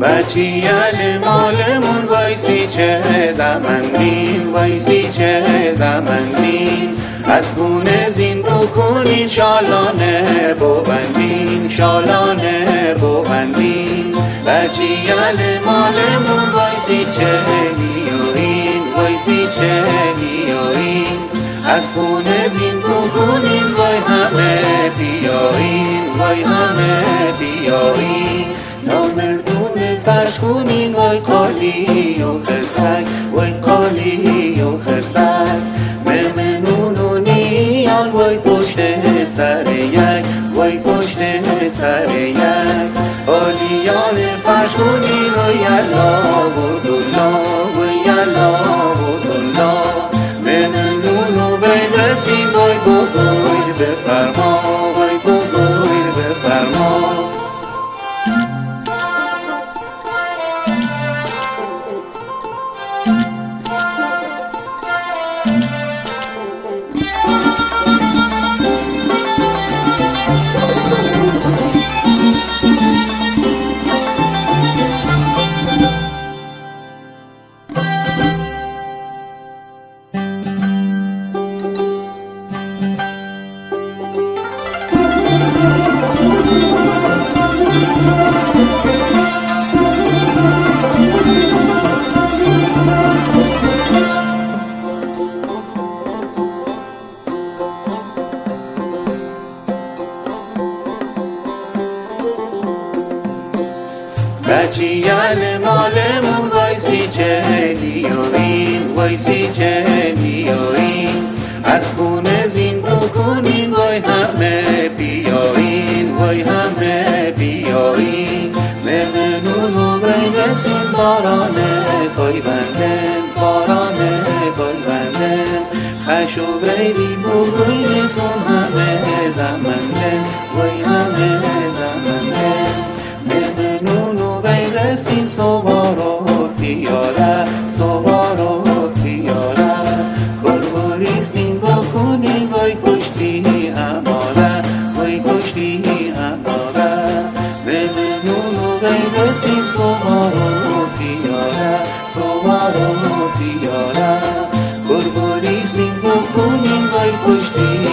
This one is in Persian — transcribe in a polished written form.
بچیل مالمون وایسی چه زمن بین، وایسی چه زمن بین. از خونه زین بکنین شالانه ببندین، شالانه ببندین. بچیل مالمون وایسی چه بیاین، وایسی چه بیاین. از خونه زین بکنین وای همه بیاین، وای همه بیاین. نامردونه پش کنین وای قالی و خرسک، وای قالی و خرسک. ممنون و نیان وای پشت سر یک، وای پشت سر یک. قالیان پش کنین وای یلا بردالله، وای یلا بردالله. ممنون و برسین وای بگوی بفرما، وای بگوی بفرما. بچیل مالمون وایسی چه بیاین، وایسی چه بیاین. از خونه زین بکنین وای همه بیاین، وای همه بیاین. ممنون و برسین بارانه پایبندن، بارانه پایبندن. خش و بیری بگوی رسون همه زمنده، وای همه زمنده. ممنون و برسین سوارو پیاده، سوارو پیاده. بربریستین بکنین وای کشتی اماده، وای کشتی اماده. ممنون و برسین سوارو پیاده، سوارو پیاده. بربریستین بکنین وای کشتی